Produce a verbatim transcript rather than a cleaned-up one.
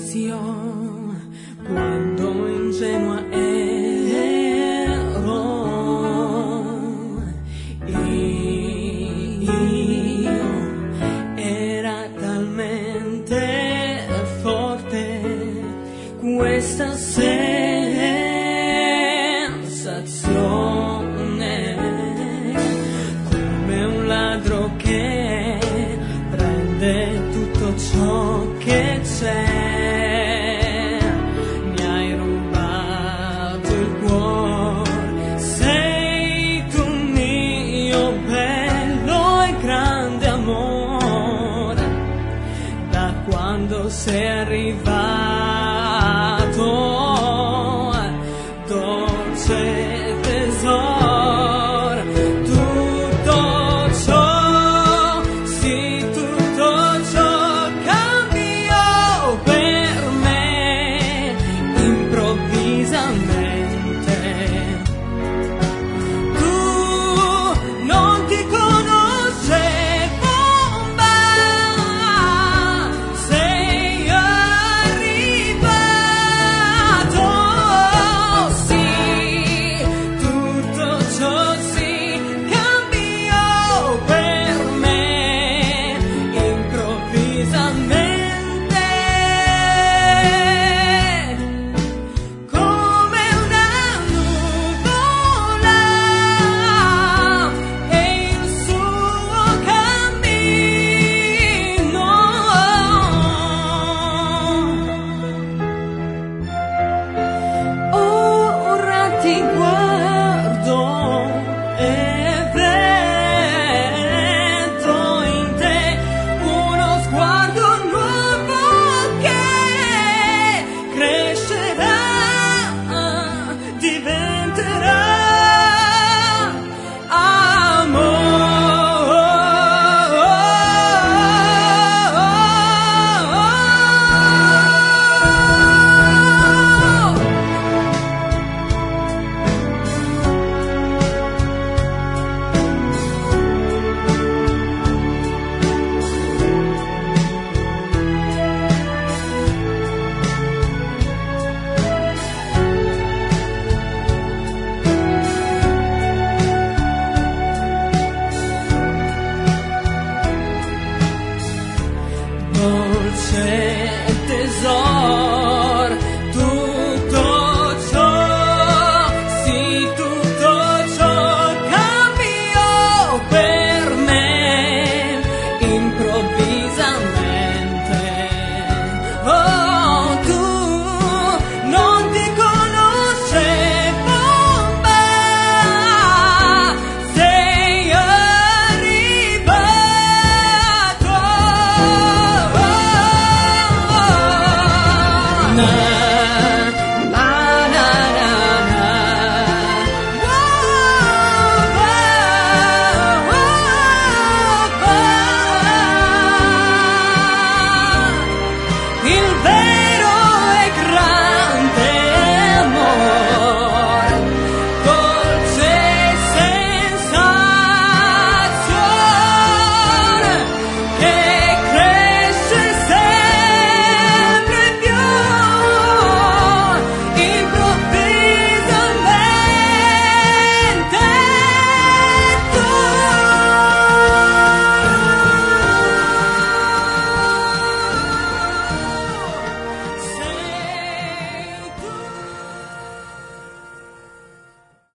iniziò quando ingenua ero, io era talmente forte questa sensazione, come un ladro che prende tutto ciò che c'è. Mi hai rubato il cuore, sei tu mio bello e grande amore, da quando sei arrivato, dolce tesoro, tutto ciò, sì, tutto ciò cambiò per me improvvisamente. Tu non ti conoscevo, ma sei arrivato, sì, tutto ciò si cambiò per me improvvisamente, come una nuvola e il suo cammino. Ora ti guardo e vedo in te uno sguardo nuovo che crescerà, diventerà dolce tesoro.